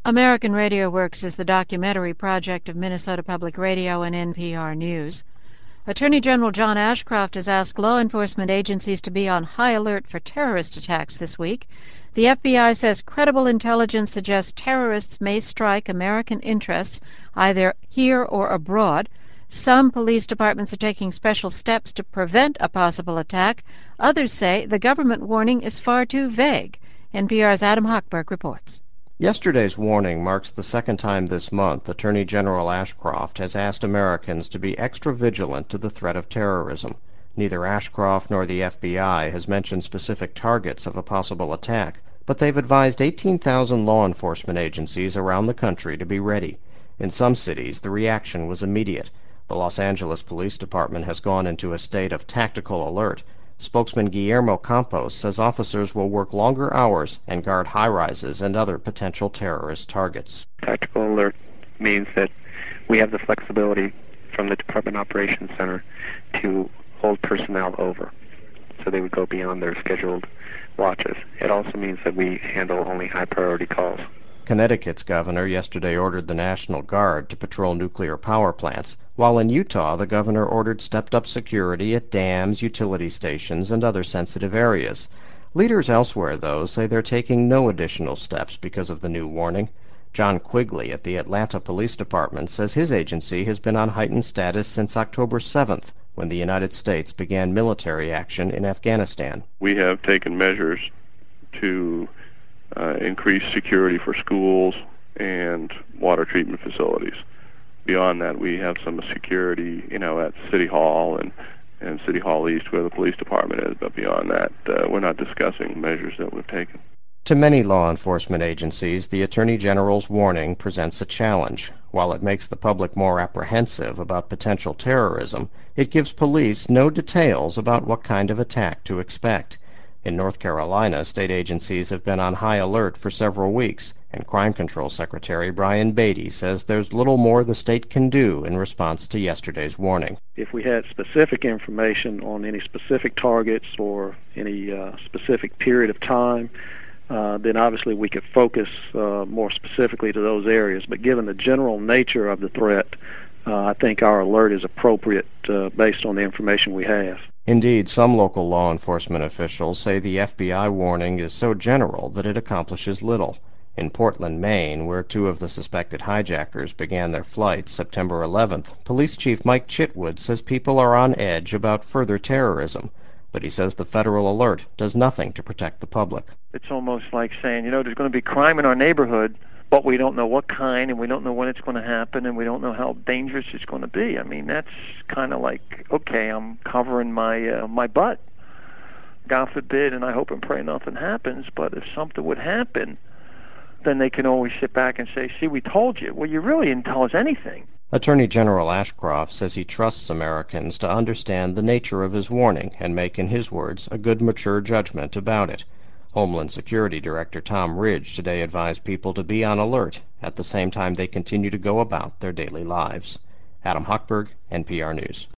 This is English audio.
American Radio Works is the documentary project of Minnesota Public Radio and NPR News. Attorney General John Ashcroft has asked law enforcement agencies to be on high alert for terrorist attacks this week. The FBI says credible intelligence suggests terrorists may strike American interests either here or abroad. Some police departments are taking special steps to prevent a possible attack. Others say the government warning is far too vague. NPR's Adam Hochberg reports. Yesterday's warning marks the second time this month Attorney General Ashcroft has asked Americans to be extra vigilant to the threat of terrorism. Neither Ashcroft nor the FBI has mentioned specific targets of a possible attack, but they've advised 18,000 law enforcement agencies around the country to be ready. In some cities, the reaction was immediate. The Los Angeles Police Department has gone into a state of tactical alert. Spokesman Guillermo Campos says officers will work longer hours and guard high-rises and other potential terrorist targets. Tactical alert means that we have the flexibility from the Department Operations Center to hold personnel over, so they would go beyond their scheduled watches. It also means that we handle only high-priority calls. Connecticut's governor yesterday ordered the National Guard to patrol nuclear power plants, while in Utah the governor ordered stepped-up security at dams, utility stations, and other sensitive areas. Leaders elsewhere, though, say they're taking no additional steps because of the new warning. John Quigley at the Atlanta Police Department says his agency has been on heightened status since October 7th, when the United States began military action in Afghanistan. We have taken measures to increase security for schools and water treatment facilities. Beyond that, we have some security, at City Hall and City Hall East, where the police department is. But beyond that, we're not discussing measures that we've taken. To many law enforcement agencies, the Attorney General's warning presents a challenge. While it makes the public more apprehensive about potential terrorism, it gives police no details about what kind of attack to expect. In North Carolina, state agencies have been on high alert for several weeks, and Crime Control Secretary Brian Beatty says there's little more the state can do in response to yesterday's warning. If we had specific information on any specific targets or any specific period of time, then obviously we could focus more specifically to those areas. But given the general nature of the threat, I think our alert is appropriate based on the information we have. Indeed, some local law enforcement officials say the FBI warning is so general that it accomplishes little. In Portland, Maine, where two of the suspected hijackers began their flight September 11th, Police Chief Mike Chitwood says people are on edge about further terrorism. But he says the federal alert does nothing to protect the public. It's almost like saying, there's going to be crime in our neighborhood, but we don't know what kind, and we don't know when it's going to happen, and we don't know how dangerous it's going to be. I mean, that's kind of like, okay, I'm covering my butt. God forbid, and I hope and pray nothing happens, but if something would happen, then they can always sit back and say, see, we told you. Well, you really didn't tell us anything. Attorney General Ashcroft says he trusts Americans to understand the nature of his warning and make, in his words, a good, mature judgment about it. Homeland Security Director Tom Ridge today advised people to be on alert at the same time they continue to go about their daily lives. Adam Hochberg, NPR News.